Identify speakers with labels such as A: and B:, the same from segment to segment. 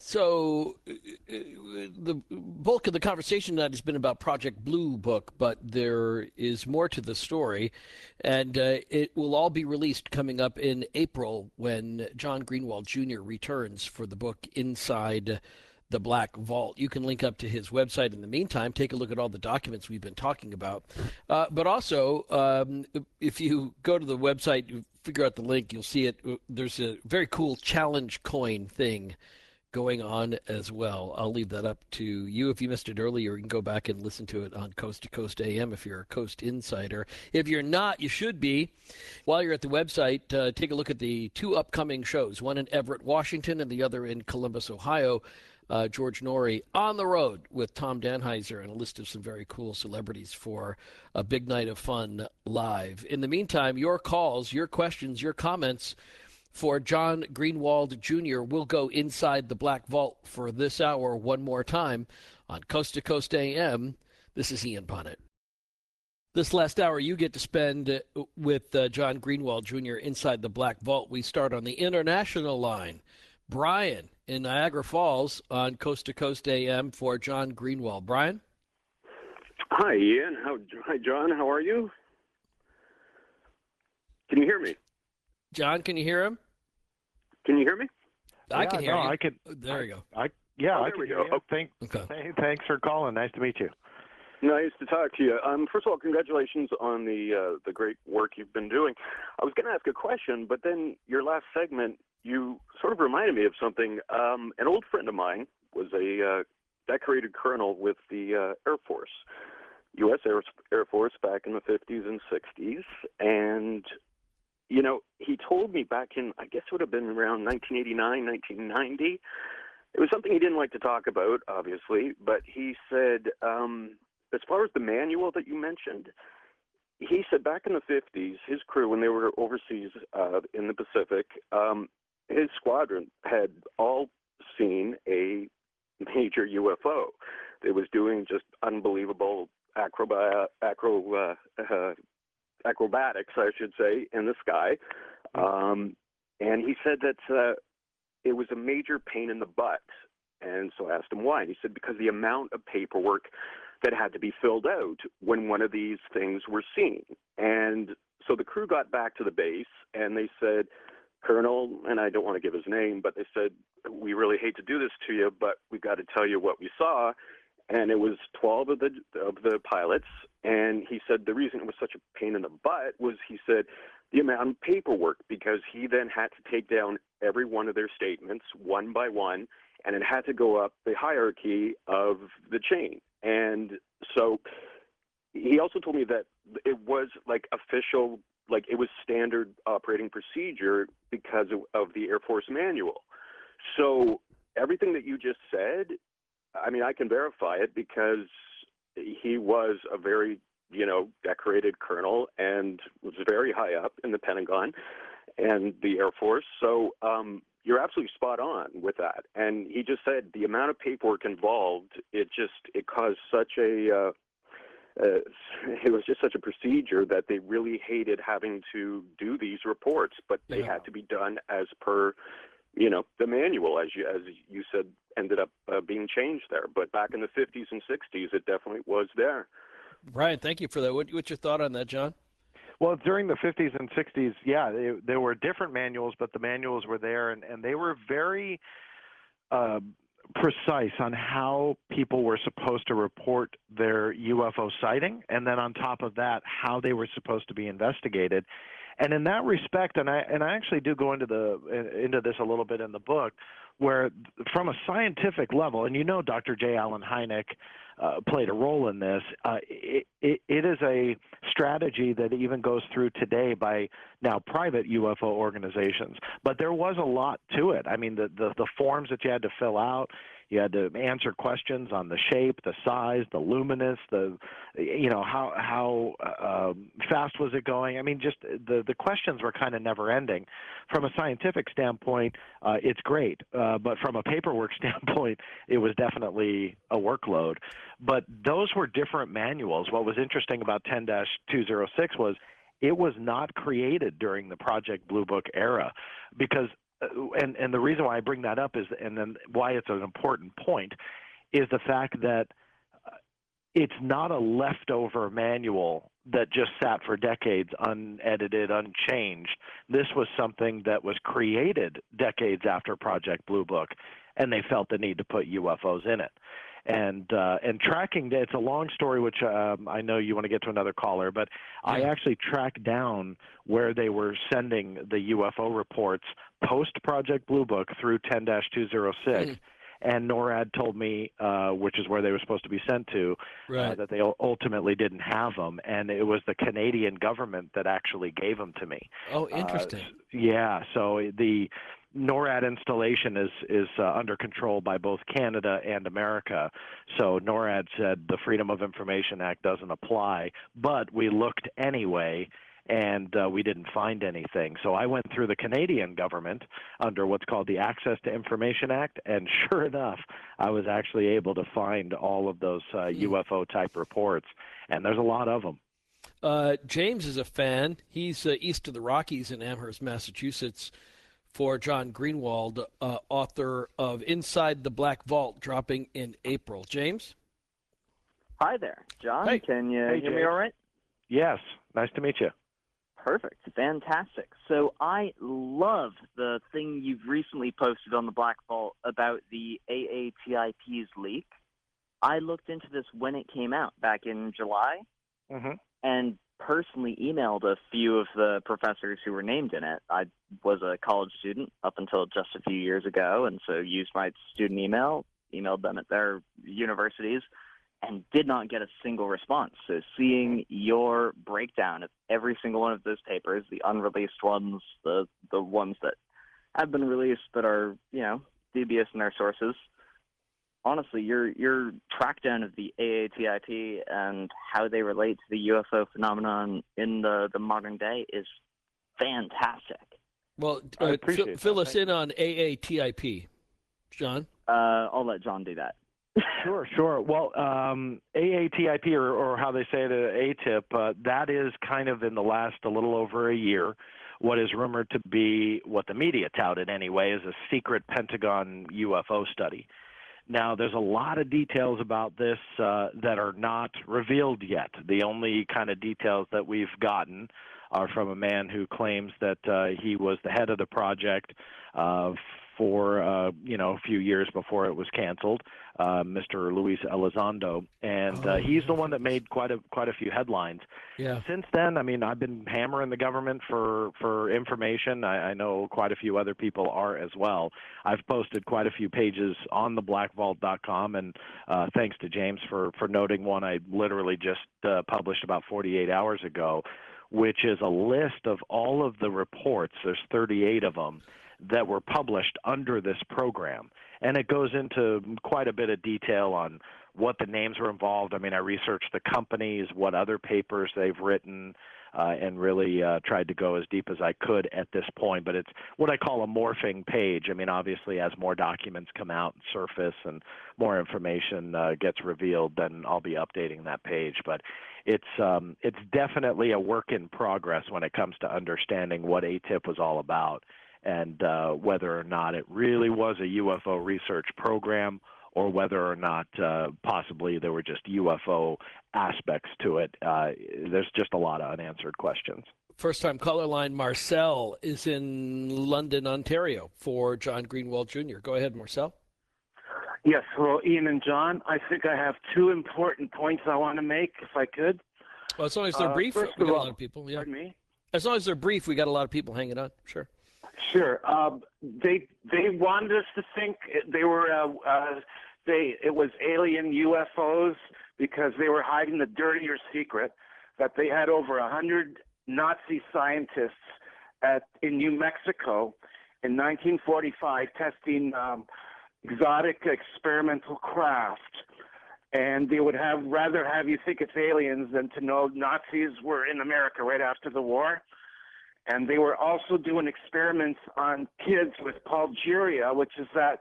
A: So, the bulk of the conversation tonight has been about Project Blue Book, but there is more to the story, and it will all be released coming up in April when John Greenwald Jr. returns for the book Inside the Black Vault. You can link up to his website in the meantime. Take a look at all the documents we've been talking about. But also, if you go to the website, you figure out the link, you'll see it. There's a very cool challenge coin thing going on as well. I'll leave that up to you. If you missed it earlier, you can go back and listen to it on Coast to Coast AM if you're a Coast Insider. If you're not, you should be. While you're at the website, take a look at the two upcoming shows, one in Everett, Washington, and the other in Columbus, Ohio. George Norrie on the road with Tom Danheiser and a list of some very cool celebrities for a big night of fun live. In the meantime, your calls, your questions, your comments for John Greenwald Jr. will go inside the Black Vault for this hour one more time on Coast to Coast AM. This is Ian Punnett. This last hour you get to spend with John Greenwald Jr. inside the Black Vault. We start on the international line. Brian in Niagara Falls on Coast to Coast AM for John Greenwald. Brian?
B: Hi, Ian. Hi, John. How are you? Can you hear me?
A: John, can you hear him?
B: Can you hear me?
A: I can hear you.
C: I can.
A: There you go.
C: I
B: there
C: can
B: we
C: hear
B: go.
C: you.
A: Okay.
C: Thanks for calling. Nice to meet you.
B: Nice to talk to you. First of all, congratulations on the great work you've been doing. I was going to ask a question, but then your last segment, you sort of reminded me of something. An old friend of mine was a decorated colonel with the Air Force, U.S. Air Force back in the 50s and 60s, and you know, he told me back in, I guess it would have been around 1989, 1990. It was something he didn't like to talk about, obviously, but he said, as far as the manual that you mentioned, he said back in the 50s, his crew, when they were overseas in the Pacific, his squadron had all seen a major UFO. It was doing just unbelievable acrobatics, I should say, in the sky. And he said that it was a major pain in the butt. And so I asked him why. And he said because the amount of paperwork that had to be filled out when one of these things were seen. And so the crew got back to the base and they said, Colonel, and I don't want to give his name, but they said, we really hate to do this to you, but we've got to tell you what we saw. And it was 12 of the pilots. And he said the reason it was such a pain in the butt was, he said, the amount of paperwork, because he then had to take down every one of their statements one by one, and it had to go up the hierarchy of the chain. And so he also told me that it was like official, like it was standard operating procedure because of the Air Force manual. So everything that you just said, I mean, I can verify it because he was a very, decorated colonel and was very high up in the Pentagon and the Air Force. So you're absolutely spot on with that. And he just said the amount of paperwork involved, it caused such a, it was just such a procedure that they really hated having to do these reports, but they had to be done as per the manual, as you said, ended up being changed there. But back in the 50s and 60s, it definitely was there.
A: Brian, thank you for that. What's your thought on that, John?
C: Well, during the 50s and 60s, yeah, there were different manuals, but the manuals were there, and they were very precise on how people were supposed to report their UFO sighting, and then on top of that, how they were supposed to be investigated. And in that respect, and I actually do go into this a little bit in the book, where from a scientific level, and Dr. J. Allen Hynek played a role in this. It is a strategy that even goes through today by now private UFO organizations. But there was a lot to it. I mean, the forms that you had to fill out, you had to answer questions on the shape, the size, the luminous, how fast was it going? I mean, just the questions were kind of never ending. From a scientific standpoint, it's great. But from a paperwork standpoint, it was definitely a workload. But those were different manuals. What was interesting about 10-206 was it was not created during the Project Blue Book era, because and the reason why I bring that up is, and then why it's an important point, is the fact that it's not a leftover manual that just sat for decades unedited, unchanged. This was something that was created decades after Project Blue Book, and they felt the need to put UFOs in it. And tracking, it's a long story, which I know you want to get to another caller, but I actually tracked down where they were sending the UFO reports post Project Blue Book through 10-206. And NORAD told me, which is where they were supposed to be sent to, that they ultimately didn't have them, and it was the Canadian government that actually gave them to me.
A: Oh, interesting.
C: Yeah, so the NORAD installation is under control by both Canada and America. So NORAD said the Freedom of Information Act doesn't apply, but we looked anyway, and we didn't find anything. So I went through the Canadian government under what's called the Access to Information Act, and sure enough, I was actually able to find all of those UFO-type reports, and there's a lot of them.
A: James is a fan. He's east of the Rockies in Amherst, Massachusetts, for John Greenwald, author of Inside the Black Vault, dropping in April. James?
D: Hi there, John.
A: Hey.
D: Can you
C: Hey,
D: hear me
C: James.
D: all right?
C: Yes, nice to meet you.
D: Perfect. Fantastic. So I love the thing you've recently posted on the Black Vault about the AATIP's leak. I looked into this when it came out back in July and personally emailed a few of the professors who were named in it. I was a college student up until just a few years ago, and so used my student emailed them at their universities, and did not get a single response. So seeing your breakdown of every single one of those papers, the unreleased ones, the ones that have been released but are, dubious in their sources, honestly, your track down of the AATIP and how they relate to the UFO phenomenon in the modern day is fantastic.
A: Well,
C: I appreciate
A: fill
C: that.
A: us in on AATIP, John.
D: I'll let John do that.
C: Sure. Well, AATIP, or how they say it, ATIP, that is kind of in the last a little over a year what is rumored to be, what the media touted anyway, is a secret Pentagon UFO study. Now, there's a lot of details about this that are not revealed yet. The only kind of details that we've gotten are from a man who claims that he was the head of the project for a few years before it was canceled, Mr. Luis Elizondo, and he's the one that made quite a few headlines.
A: Yeah.
C: Since then, I mean, I've been hammering the government for information. I know quite a few other people are as well. I've posted quite a few pages on the blackvault.com, and thanks to James for noting one I literally just published about 48 hours ago, which is a list of all of the reports. There's 38 of them that were published under this program. And it goes into quite a bit of detail on what the names were involved. I mean, I researched the companies, what other papers they've written, and really tried to go as deep as I could at this point. But it's what I call a morphing page. I mean, obviously, as more documents come out and surface and more information gets revealed, then I'll be updating that page. But it's definitely a work in progress when it comes to understanding what ATIP was all about, and whether or not it really was a UFO research program, or whether or not possibly there were just UFO aspects to it. There's just a lot of unanswered questions.
A: First-time caller line, Marcel, is in London, Ontario, for John Greenwald Jr. Go ahead, Marcel.
E: Yes, hello, Ian and John. I think I have two important points I want to make, if I could.
A: Well, as long as they're brief, we
E: first
A: got
E: of
A: a
E: all,
A: lot of people. Yeah.
E: Pardon me?
A: As long as they're brief, we got a lot of people hanging on. Sure.
E: Sure. They wanted us to think they were it was alien UFOs because they were hiding the dirtier secret that they had over 100 Nazi scientists in New Mexico in 1945 testing exotic experimental craft. And they would rather have you think it's aliens than to know Nazis were in America right after the war. And they were also doing experiments on kids with Paulgeria, which is that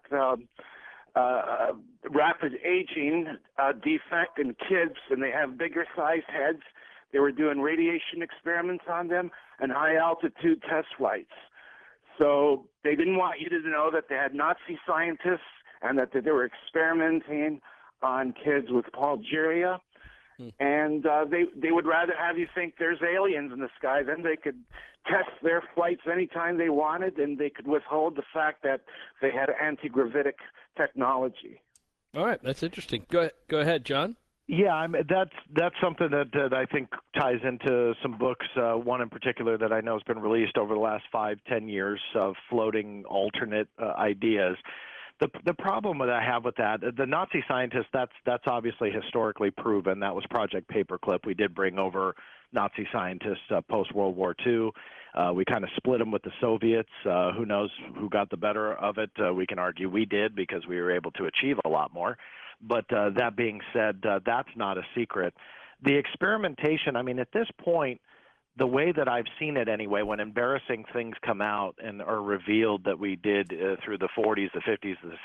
E: rapid aging defect in kids, and they have bigger sized heads. They were doing radiation experiments on them and high altitude test flights. So they didn't want you to know that they had Nazi scientists and that they were experimenting on kids with Paulgeria. And they would rather have you think there's aliens in the sky. Then they could test their flights anytime they wanted, and they could withhold the fact that they had anti-gravitic technology.
A: All right, that's interesting. Go ahead, John.
C: Yeah, that's something that I think ties into some books. One in particular that I know has been released over the last 5-10 years of floating alternate ideas. The problem that I have with that, the Nazi scientists, that's obviously historically proven. That was Project Paperclip. We did bring over Nazi scientists post World War II. We kind of split them with the Soviets. Who knows who got the better of it? We can argue we did because we were able to achieve a lot more. But that being said, that's not a secret. The experimentation, I mean, at this point, the way that I've seen it anyway, when embarrassing things come out and are revealed that we did through the 40s, the 50s, the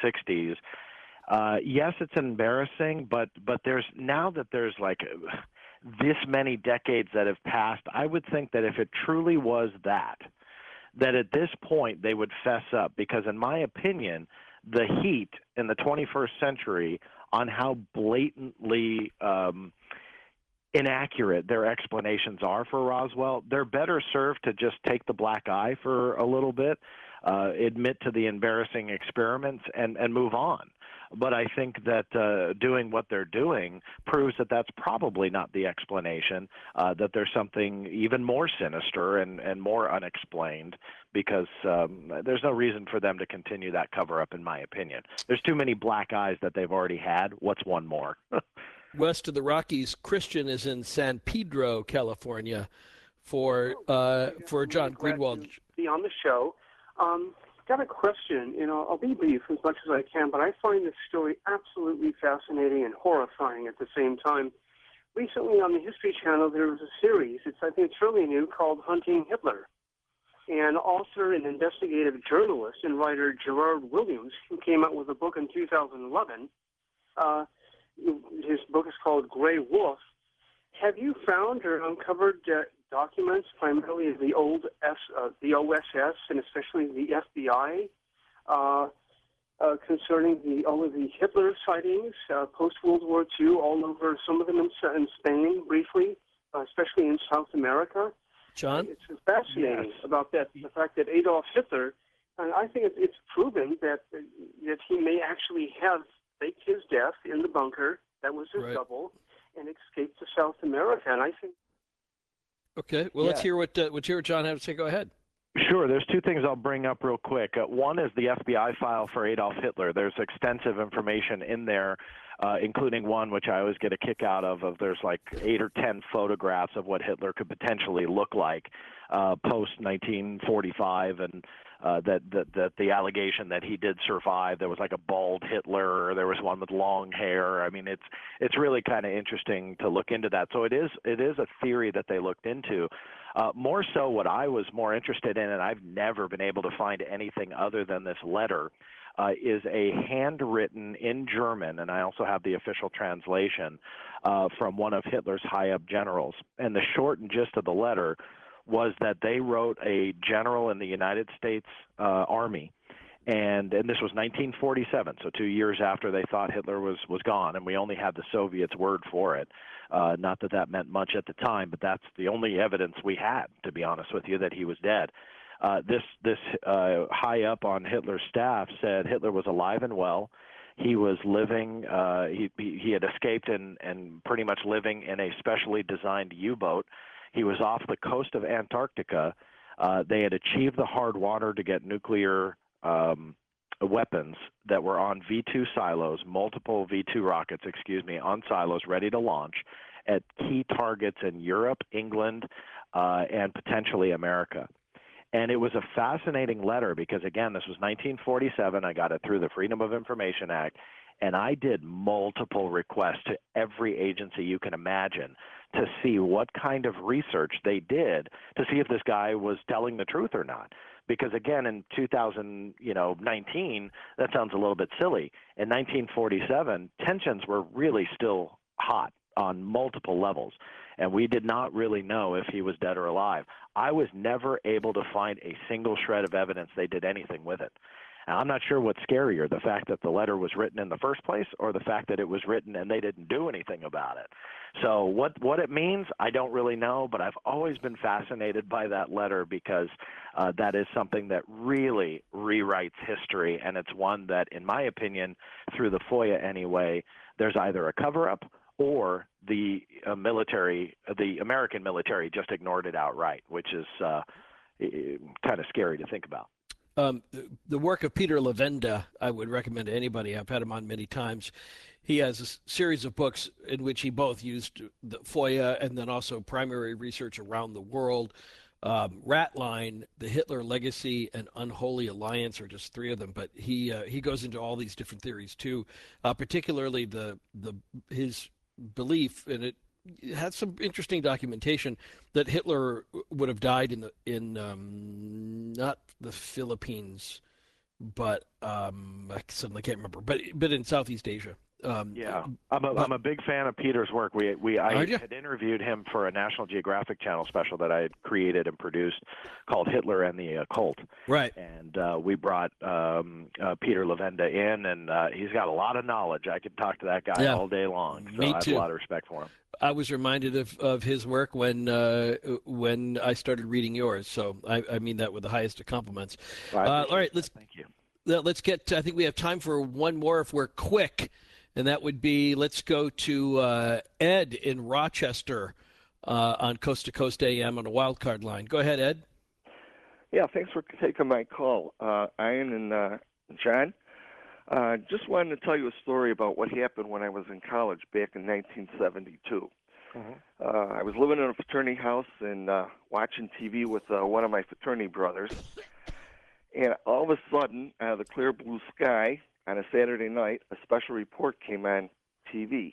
C: 60s, yes, it's embarrassing, but there's now that there's like this many decades that have passed, I would think that if it truly was that at this point they would fess up, because in my opinion, the heat in the 21st century on how blatantly inaccurate their explanations are for Roswell, they're better served to just take the black eye for a little bit, admit to the embarrassing experiments, and move on. But I think that doing what they're doing proves that that's probably not the explanation, that there's something even more sinister and more unexplained, because there's no reason for them to continue that cover-up, in my opinion. There's too many black eyes that they've already had. What's one more?
A: West of the Rockies, Christian is in San Pedro, California, for John Greenwald.
F: Be on the show. Got a question. I'll be brief as much as I can, but I find this story absolutely fascinating and horrifying at the same time. Recently on the History Channel, there was a series. I think it's fairly new, called Hunting Hitler. And author and investigative journalist and writer Gerard Williams, who came out with a book in 2011. His book is called Grey Wolf. Have you found or uncovered documents, primarily of the old the OSS and especially the FBI, concerning all of the Hitler sightings post World War II, all over, some of them in Spain briefly, especially in South America?
A: John?
F: It's fascinating about that, the fact that Adolf Hitler, and I think it's proven that he may actually have faked his death in the bunker, that was his double, and escaped to South America. And I think.
A: Okay, well, let's hear what John has to say. Go ahead.
C: Sure. There's two things I'll bring up real quick. One is the FBI file for Adolf Hitler. There's extensive information in there, including one which I always get a kick out of there's like 8 or 10 photographs of what Hitler could potentially look like post 1945, and that the allegation that he did survive. There was like a bald Hitler, or there was one with long hair. I mean, it's really kind of interesting to look into that. So it is a theory that they looked into. More so, what I was more interested in, and I've never been able to find anything other than this letter, is a handwritten in German, and I also have the official translation from one of Hitler's high-up generals. And the short and gist of the letter was that they wrote a general in the United States Army, and this was 1947, so 2 years after they thought Hitler was gone, and we only had the Soviets' word for it. Not that that meant much at the time, but that's the only evidence we had, to be honest with you, that he was dead. This high up on Hitler's staff said Hitler was alive and well. He was living, he had escaped and pretty much living in a specially designed U-boat. He was off the coast of Antarctica. They had achieved the hard water to get nuclear weapons that were on V-2 silos, multiple V-2 rockets, on silos ready to launch at key targets in Europe, England, and potentially America. And it was a fascinating letter because, again, this was 1947. I got it through the Freedom of Information Act, and I did multiple requests to every agency you can imagine to see what kind of research they did to see if this guy was telling the truth or not. Because, again, in 2019, that sounds a little bit silly. In 1947, tensions were really still hot on multiple levels. and we did not really know if he was dead or alive. I was never able to find a single shred of evidence they did anything with it. And I'm not sure what's scarier, the fact that the letter was written in the first place or the fact that it was written and they didn't do anything about it. So what it means, I don't really know, but I've always been fascinated by that letter because that is something that really rewrites history, and it's one that, in my opinion, through the FOIA anyway, there's either a cover-up or the American military just ignored it outright, which is kind of scary to think about.
A: The work of Peter Levenda, I would recommend to anybody. I've had him on many times. He has a series of books in which he both used the FOIA and then also primary research around the world. Ratline, The Hitler Legacy, and Unholy Alliance are just three of them, but he goes into all these different theories too, particularly his belief, and it had some interesting documentation that Hitler would have died in not the Philippines, but I suddenly can't remember, but in Southeast Asia.
C: Yeah, I'm a big fan of Peter's work. I had interviewed him for a National Geographic Channel special that I had created and produced called Hitler and the Occult.
A: Right.
C: And we brought Peter Levenda in, and he's got a lot of knowledge. I could talk to that guy all day long. So
A: Me
C: I have
A: too.
C: a lot of respect for him.
A: I was reminded of his work when I started reading yours. So I mean that with the highest of compliments. All right,
C: Thank you.
A: Let's get. I think we have time for one more if we're quick. And that would be, let's go to Ed in Rochester on Coast to Coast AM on a wild card line. Go ahead, Ed.
G: Yeah, thanks for taking my call, Ian and John. Just wanted to tell you a story about what happened when I was in college back in 1972. I was living in a fraternity house and watching TV with one of my fraternity brothers. And all of a sudden, out of the clear blue sky, on a Saturday night, a special report came on TV.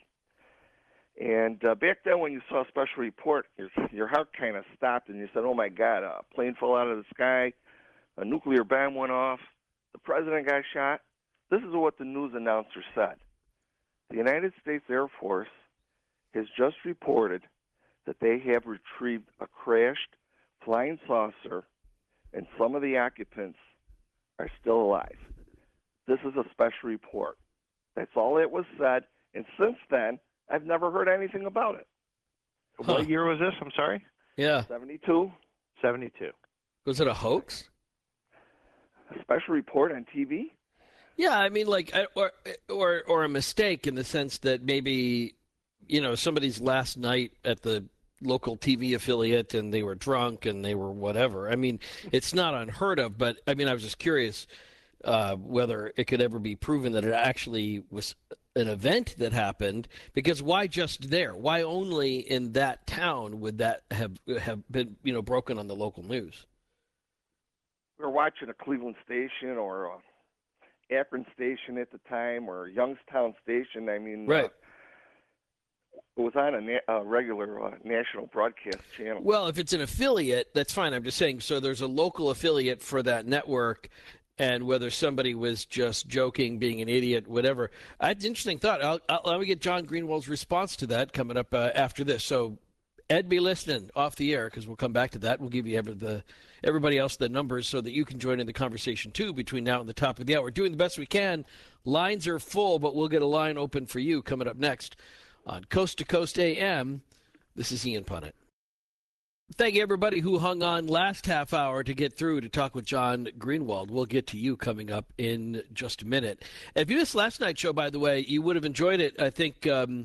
G: And back then when you saw a special report, your heart kind of stopped and you said, oh, my God, a plane fell out of the sky, a nuclear bomb went off, the president got shot. This is what the news announcer said. The United States Air Force has just reported that they have retrieved a crashed flying saucer and some of the occupants are still alive. This is a special report. That's all that was said. And since then, I've never heard anything about it.
C: What year was this? I'm sorry?
A: Yeah.
G: 72.
C: 72.
A: Was it a hoax?
G: A special report on TV?
A: Yeah, I mean, like, or a mistake in the sense that maybe, somebody's last night at the local TV affiliate and they were drunk and they were whatever. I mean, it's not unheard of, but I mean, I was just curious whether it could ever be proven that it actually was an event that happened, because why just there? Why only in that town would that have been, broken on the local news?
G: We were watching a Cleveland station or a Akron station at the time or a Youngstown station. I mean,
A: right.
G: It was on a regular national broadcast channel.
A: Well, if it's an affiliate, that's fine. I'm just saying, so there's a local affiliate for that network, and whether somebody was just joking, being an idiot, whatever. That's an interesting thought. Let me get John Greenwald's response to that coming up after this. So, Ed, be listening off the air because we'll come back to that. We'll give you everybody else the numbers so that you can join in the conversation too between now and the top of the hour. We're doing the best we can. Lines are full, but we'll get a line open for you coming up next on Coast to Coast AM. This is Ian Punnett. Thank you, everybody who hung on last half hour to get through to talk with John Greenwald. We'll get to you coming up in just a minute. If you missed last night's show, by the way, you would have enjoyed it. I think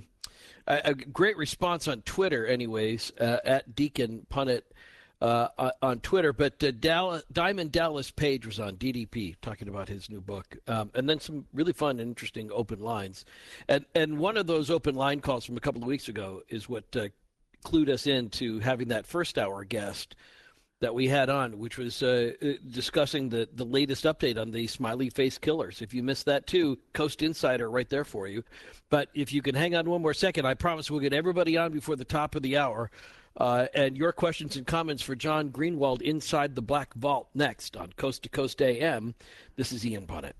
A: a great response on Twitter, anyways, at Deacon Punnett on Twitter. But Diamond Dallas Page was on DDP talking about his new book. And then some really fun and interesting open lines. And one of those open line calls from a couple of weeks ago is what clued us into having that first hour guest that we had on, which was discussing the latest update on the smiley face killers. If you missed that too, Coast Insider right there for you. But if you can hang on one more second, I promise we'll get everybody on before the top of the hour. And your questions and comments for John Greenwald inside the Black Vault next on Coast to Coast AM. This is Ian Punnett.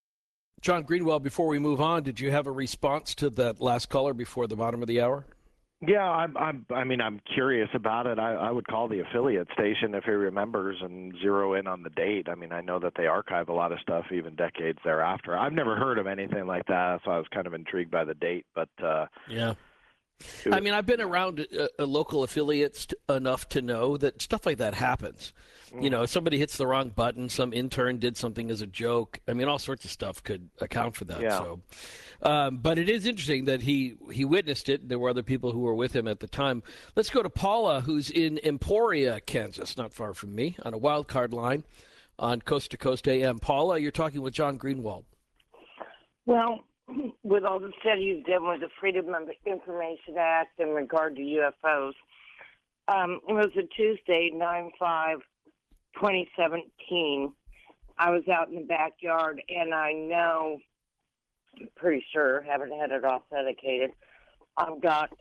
A: John Greenwald, before we move on, did you have a response to that last caller before the bottom of the hour?
C: Yeah, I'm curious about it. I would call the affiliate station if he remembers and zero in on the date. I mean, I know that they archive a lot of stuff even decades thereafter. I've never heard of anything like that, so I was kind of intrigued by the date. But
A: yeah. I mean, I've been around local affiliates enough to know that stuff like that happens. You know, somebody hits the wrong button, some intern did something as a joke. I mean, all sorts of stuff could account for that.
C: Yeah.
A: So, but it is interesting that he witnessed it. There were other people who were with him at the time. Let's go to Paula, who's in Emporia, Kansas, not far from me, on a wild card line on Coast to Coast AM. Paula, you're talking with John Greenwald.
H: Well, with all the studies done with the Freedom of Information Act in regard to UFOs, it was a Tuesday, 9/5/2017. I was out in the backyard, and I know, I'm pretty sure, haven't had it authenticated, I've got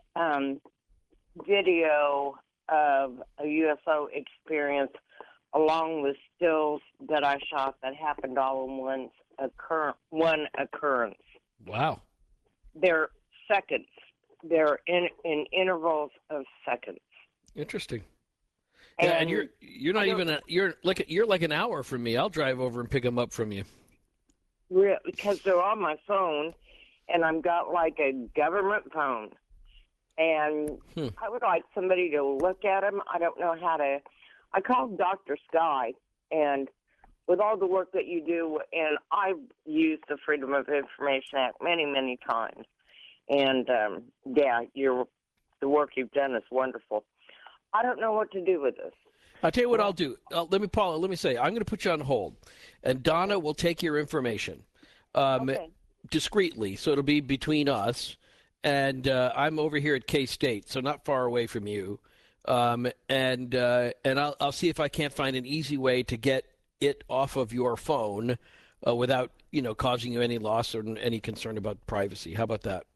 H: video of a UFO experience along with stills that I shot that happened all in one occurrence.
A: Wow.
H: They're seconds. They're in intervals of seconds.
A: Interesting. Yeah, and you're not even you're like an hour from me. I'll drive over and pick them up from you.
H: Because they're on my phone, and I've got like a government phone, and I would like somebody to look at them. I don't know how to. I called Dr. Sky, and with all the work that you do, and I've used the Freedom of Information Act many, many times, and the work you've done is wonderful. I don't know what to do with this.
A: I'll tell you what I'll do. Let me say, I'm going to put you on hold, and Donna will take your information discreetly, so it'll be between us, and I'm over here at K-State, so not far away from you, and I'll see if I can't find an easy way to get it off of your phone without causing you any loss or any concern about privacy. How about that?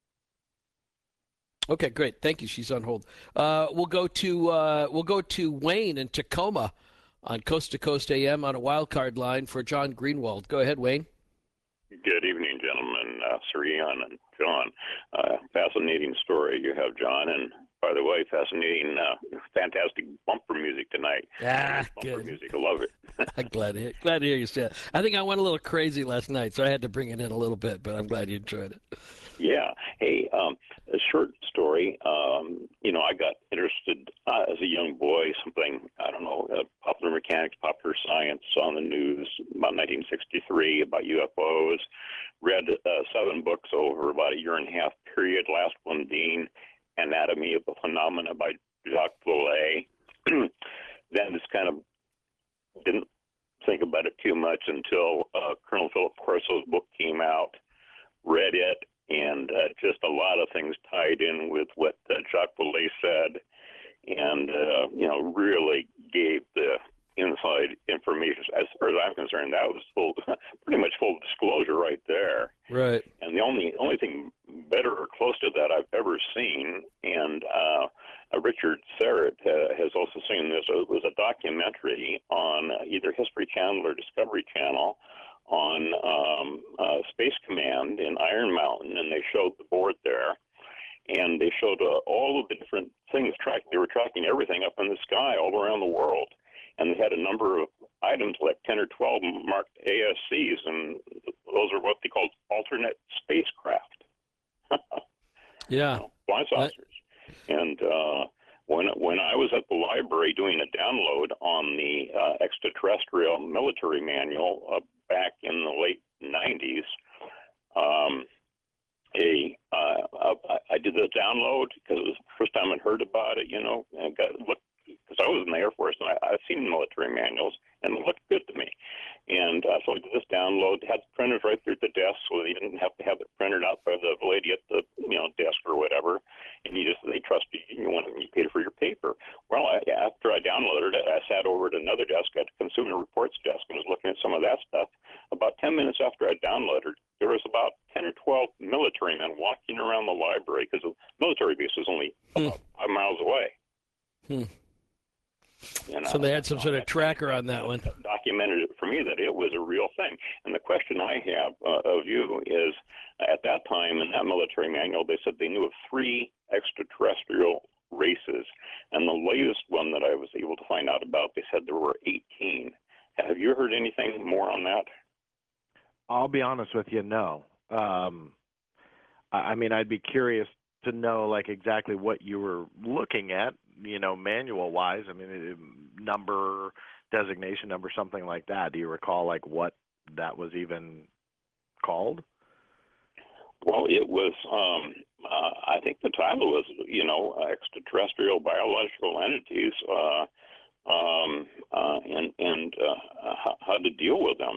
A: Okay, great. Thank you. She's on hold. We'll go to Wayne in Tacoma on Coast to Coast AM on a wild card line for John Greenwald. Go ahead, Wayne.
I: Good evening, gentlemen. Sirian and John. Fascinating story you have, John. And by the way, fascinating, fantastic bumper music tonight.
A: Good.
I: Music, I love it.
A: I'm glad to hear you say it. I think I went a little crazy last night, so I had to bring it in a little bit, but I'm glad you enjoyed it.
I: Yeah. Hey, a short story. I got interested as a young boy, popular mechanics, popular science on the news about 1963 about UFOs. Read 7 books over about a year and a half period, last one being Anatomy of the Phenomena by Jacques Vallée. Then just kind of didn't think about it too much until Colonel Philip Corso's book came out, read it, and just a lot of things tied in with what Jacques Vallée said, and really gave the inside information. As far as I'm concerned, that was pretty much full disclosure right there.
A: Right.
I: And the only thing better or close to that I've ever seen, and Richard Serrett has also seen this. It was a documentary on either History Channel or Discovery Channel on Space Command in Iron Mountain, and they showed the board there, and they showed all of the different things they were tracking everything up in the sky all around the world, and they had a number of items, like 10 or 12 marked ASCs, and those are what they called alternate spacecraft.
A: Yeah.
I: Flying saucers. And when I was at the library doing a download on the extraterrestrial military manual back in the late 90s, I did the download because it was the first time I'd heard about it, and because I was in the Air Force and I've seen military manuals and it looked good to me. And so I did this download, had the printers right there at the desk so they didn't have to have it printed out by the lady at the desk or whatever. And they trusted you, you paid for your paper. Well, after I downloaded it, I sat over at another desk at the Consumer Reports desk and was looking at some of that stuff. About 10 minutes after I downloaded, there was about 10 or 12 military men walking around the library because the military base was only about 5 miles away.
A: So they had some sort of tracker on that one.
I: Documented it for me that it was a real thing. And the question I have of you is, at that time in that military manual, they said they knew of 3 extraterrestrial races, and the latest one that I was able to find out about, they said there were 18. Have you heard anything more on that?
C: I'll be honest with you, no. I mean, I'd be curious to know like exactly what you were looking at, manual-wise. I mean, number, designation number, something like that. Do you recall like what that was even called?
I: Well, it was, I think the title was, extraterrestrial biological entities, and how to deal with them.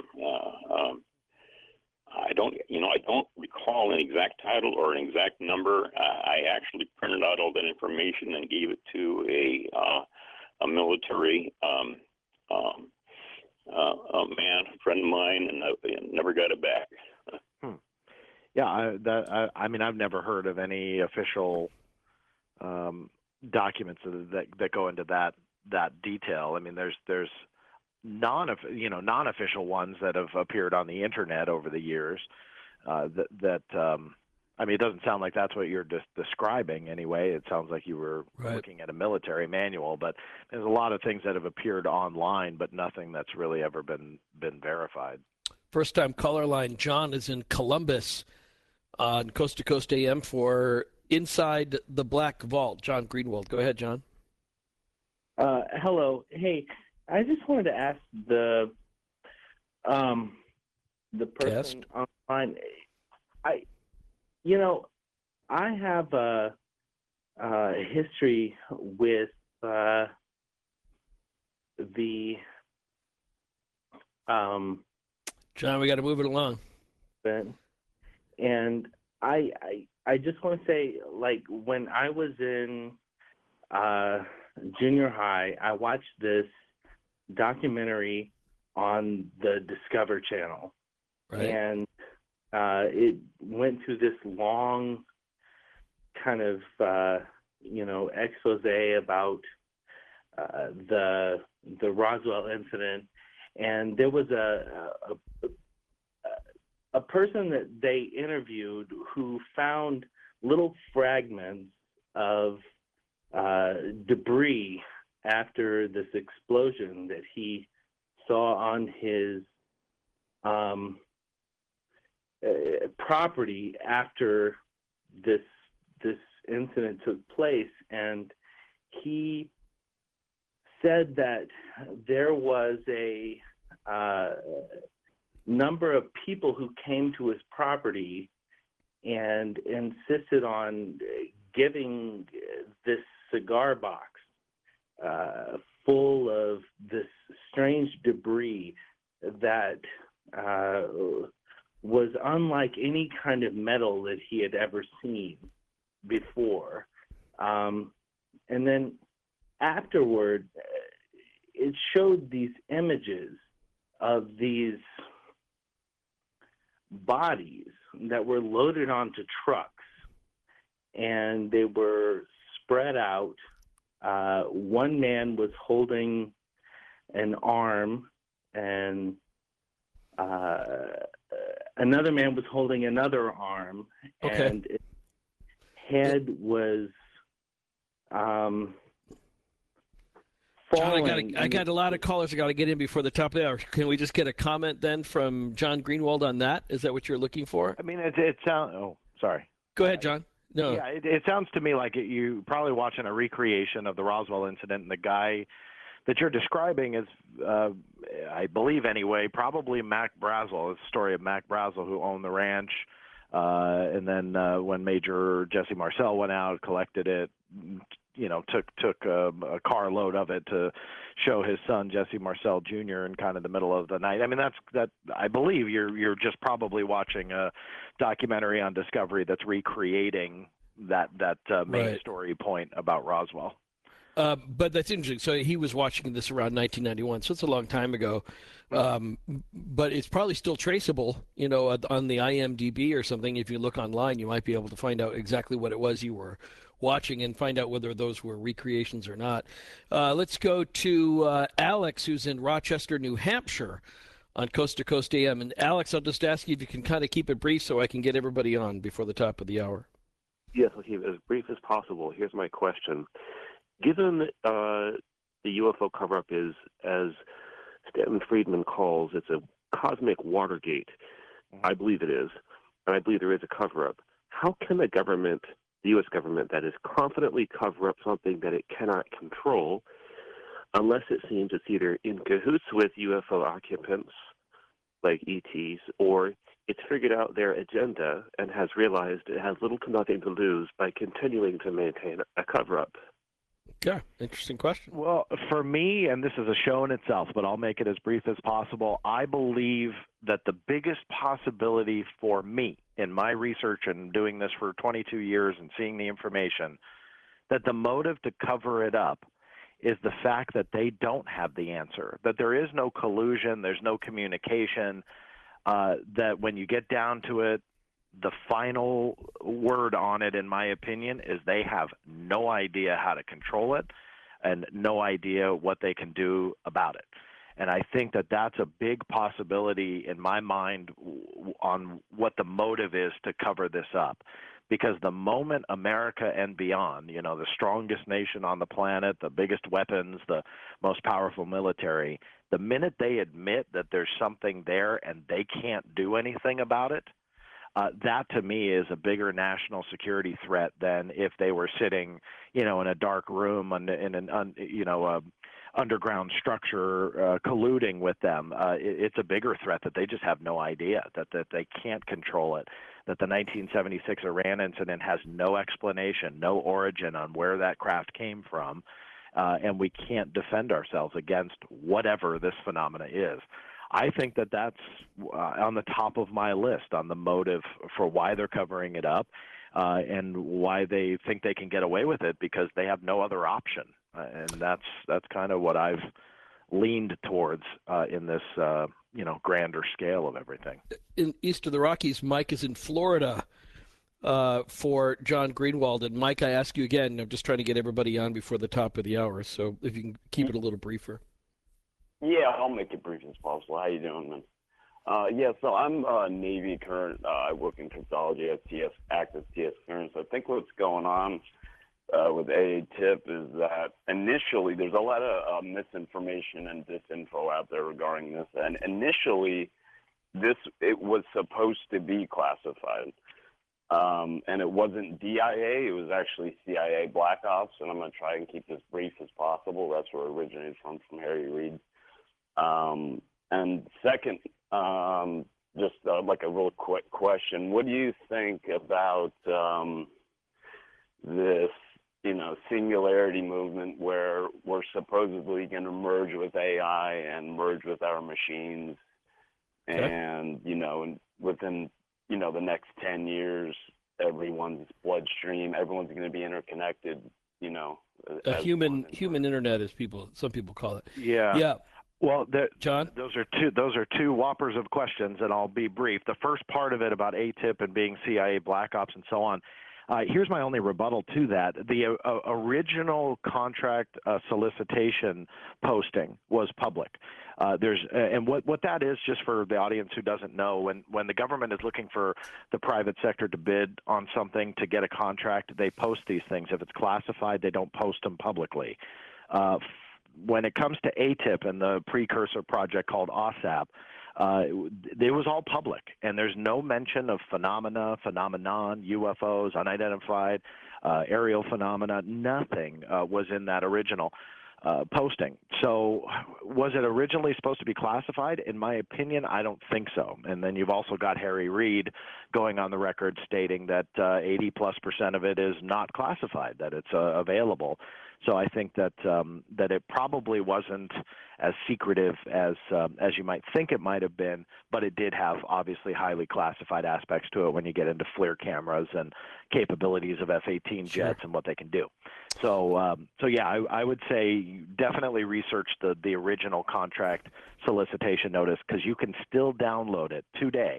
I: I don't recall an exact title or an exact number. I actually printed out all that information and gave it to a military a man, a friend of mine, and never got it back.
C: Yeah, I mean, I've never heard of any official documents that go into that detail. I mean, there's non-official ones that have appeared on the internet over the years. I mean, it doesn't sound like that's what you're describing anyway. It sounds like you were looking at a military manual, but there's a lot of things that have appeared online, but nothing that's really ever been verified.
A: First time caller line, John is in Columbus on Coast to Coast AM for Inside the Black Vault. John Greenwald. Go ahead, John.
J: Hello. Hey, I just wanted to ask the person online. I have a history with the
A: John, we got to move it along.
J: And I just want to say, like, when I was in junior high, I watched this documentary on the Discover Channel.
A: Right.
J: And it went through this long kind of, expose about the Roswell incident. And there was a person that they interviewed who found little fragments of debris after this explosion that he saw on his property after this incident took place. And he said that there was a number of people who came to his property and insisted on giving this cigar box full of this strange debris that was unlike any kind of metal that he had ever seen before. And then afterward, it showed these images of these bodies that were loaded onto trucks, and they were spread out. One man was holding an arm, and another man was holding another arm, and its head was
A: John, I got a lot of callers I got to get in before the top of the hour. Can we just get a comment then from John Greenwald on that? Is that what you're looking for?
C: I mean, it sounds. Oh, sorry.
A: Go ahead, John. No.
C: Yeah, it sounds to me like you probably watching a recreation of the Roswell incident, and the guy that you're describing is, I believe anyway, probably Mac Brazel. It's the story of Mac Brazel, who owned the ranch, and then when Major Jesse Marcel went out, collected it, took a carload of it to show his son Jesse Marcel Jr. in kind of the middle of the night. I mean, that I believe you're just probably watching a documentary on Discovery that's recreating that main story point about Roswell.
A: But that's interesting. So he was watching this around 1991, so it's a long time ago. But it's probably still traceable, on the IMDb or something. If you look online, you might be able to find out exactly what it was you were watching and find out whether those were recreations or not. Let's go to Alex, who's in Rochester, New Hampshire, on Coast to Coast AM. And Alex, I'll just ask you if you can kind of keep it brief so I can get everybody on before the top of the hour.
K: Yes, I'll keep it as brief as possible. Here's my question. Given the UFO cover-up is, as Stanton Friedman calls, it's a cosmic Watergate, I believe it is, and I believe there is a cover-up. How can the government, the U.S. government, that is confidently cover up something that it cannot control, unless it seems it's either in cahoots with UFO occupants, like ETs, or it's figured out their agenda and has realized it has little to nothing to lose by continuing to maintain a cover-up?
A: Yeah, interesting question.
C: Well, for me, and this is a show in itself, but I'll make it as brief as possible, I believe that the biggest possibility for me in my research and doing this for 22 years and seeing the information, that the motive to cover it up is the fact that they don't have the answer, that there is no collusion, there's no communication, that when you get down to it, the final word on it, in my opinion, is they have no idea how to control it and no idea what they can do about it. And I think that that's a big possibility in my mind on what the motive is to cover this up. Because the moment America and beyond, you know, the strongest nation on the planet, the biggest weapons, the most powerful military, the minute they admit that there's something there and they can't do anything about it, that to me is a bigger national security threat than if they were sitting, you know, in a dark room in an underground structure colluding with them. It's a bigger threat that they just have no idea, that they can't control it, that the 1976 Iran incident has no explanation, no origin on where that craft came from, and we can't defend ourselves against whatever this phenomena is. I think that that's on the top of my list on the motive for why they're covering it up and why they think they can get away with it, because they have no other option. And that's kind of what I've leaned towards in this grander scale of everything.
A: In east of the Rockies, Mike is in Florida for John Greenwald. And Mike, I ask you again, I'm just trying to get everybody on before the top of the hour, so if you can keep it a little briefer.
L: Yeah, I'll make it brief as possible. How you doing, man? So I'm Navy current. I work in cryptology at active TS clearance. I think what's going on with AATIP is that initially there's a lot of misinformation and disinfo out there regarding this. And initially, it was supposed to be classified. And it wasn't DIA, it was actually CIA Black Ops. And I'm going to try and keep this brief as possible. That's where it originated from Harry Reid. And second, just like a real quick question, what do you think about this, singularity movement where we're supposedly going to merge with AI and merge with our machines, and within the next 10 years, everyone's bloodstream, everyone's going to be interconnected,
A: a human internet, as some people call it.
C: Yeah. Well,
A: John,
C: those are two whoppers of questions, and I'll be brief. The first part of it about ATIP and being CIA Black Ops and so on. Here's my only rebuttal to that. The original contract solicitation posting was public. And what that is, just for the audience who doesn't know, when the government is looking for the private sector to bid on something to get a contract, they post these things. If it's classified, they don't post them publicly. When it comes to ATIP and the precursor project called OSAP, it was all public, and there's no mention of phenomenon, UFOs, unidentified, aerial phenomena. Nothing was in that original posting. So was it originally supposed to be classified? In my opinion, I don't think so. And then you've also got Harry Reid going on the record stating that 80+% of it is not classified, that it's available. So I think that it probably wasn't as secretive as you might think it might have been, but it did have obviously highly classified aspects to it when you get into FLIR cameras and capabilities of F-18 jets and what they can do. So yeah, I would say definitely research the original contract solicitation notice, because you can still download it today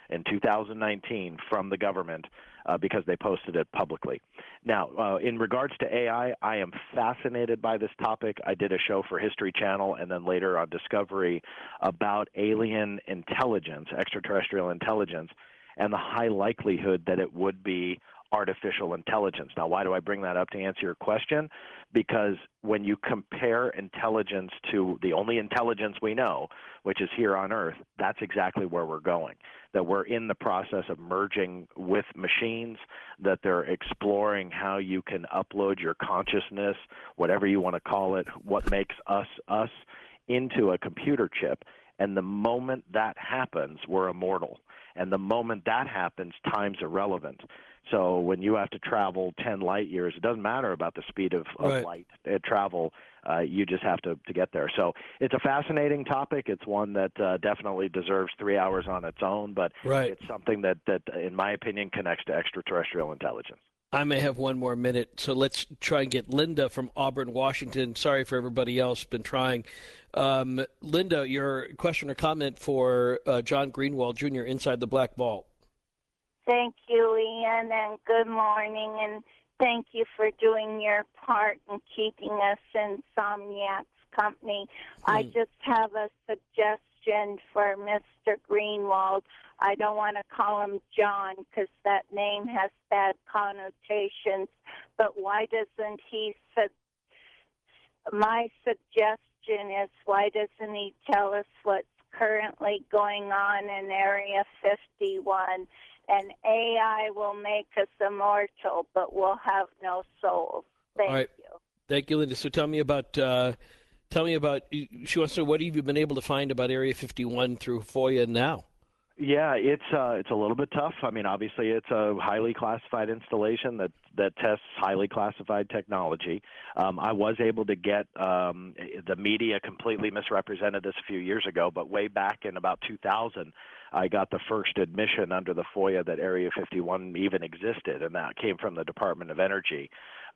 C: in 2019 from the government because they posted it publicly. Now, in regards to AI, I am fascinated by this topic. I did a show for History Channel and then later on Discovery about alien intelligence, extraterrestrial intelligence, and the high likelihood that it would be artificial intelligence. Now, why do I bring that up to answer your question? Because when you compare intelligence to the only intelligence we know, which is here on Earth, that's exactly where we're going. That we're in the process of merging with machines, that they're exploring how you can upload your consciousness, whatever you want to call it, what makes us us, into a computer chip. And the moment that happens, we're immortal. And the moment that happens, time's irrelevant. So when you have to travel 10 light years, it doesn't matter about the speed of light travel. You just have to get there. So it's a fascinating topic. It's one that definitely deserves 3 hours on its own, but it's something that, in my opinion, connects to extraterrestrial intelligence.
A: I may have one more minute, so let's try and get Linda from Auburn, Washington. Sorry for everybody else been trying. Linda, your question or comment for John Greenwald Jr. inside the Black Vault.
M: Thank you, Ian, and good morning, and thank you for doing your part in keeping us in Somniac's company. I just have a suggestion for Mr. Greenwald. I don't want to call him John because that name has bad connotations, but why doesn't he, my suggestion is, why doesn't he tell us what's currently going on in Area 51? And AI will make us immortal, but we'll have no souls. Thank you.
A: Thank you, Linda. So tell me about, she wants to know, what have you been able to find about Area 51 through FOIA now?
C: Yeah, it's a little bit tough. I mean, obviously, it's a highly classified installation that tests highly classified technology. I was able to get the media completely misrepresented this a few years ago, but way back in about 2000, I got the first admission under the FOIA that Area 51 even existed, and that came from the Department of Energy.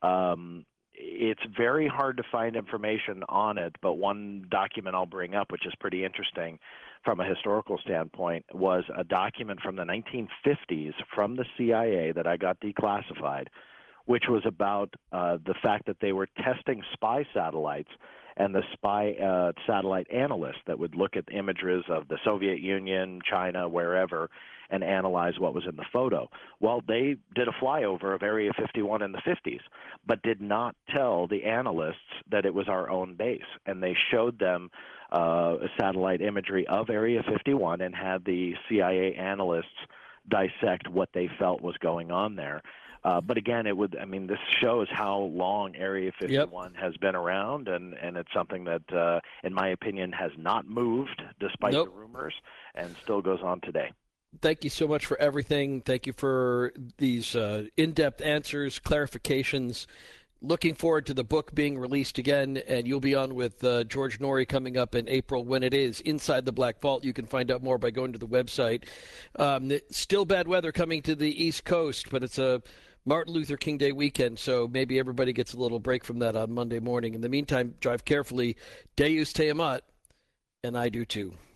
C: It's very hard to find information on it, but one document I'll bring up, which is pretty interesting from a historical standpoint, was a document from the 1950s from the CIA that I got declassified, which was about the fact that they were testing spy satellites, and the spy satellite analysts that would look at images of the Soviet Union, China, wherever, and analyze what was in the photo. Well, they did a flyover of Area 51 in the 50s, but did not tell the analysts that it was our own base. And they showed them satellite imagery of Area 51 and had the CIA analysts dissect what they felt was going on there. But again, this shows how long Area 51 has been around, and it's something that, in my opinion, has not moved despite the rumors and still goes on today.
A: Thank you so much for everything. Thank you for these in-depth answers, clarifications. Looking forward to the book being released again, and you'll be on with George Noory coming up in April when it is Inside the Black Vault. You can find out more by going to the website. Still bad weather coming to the East Coast, but it's a Martin Luther King Day weekend, so maybe everybody gets a little break from that on Monday morning. In the meantime, drive carefully. Deus te amat, and I do too.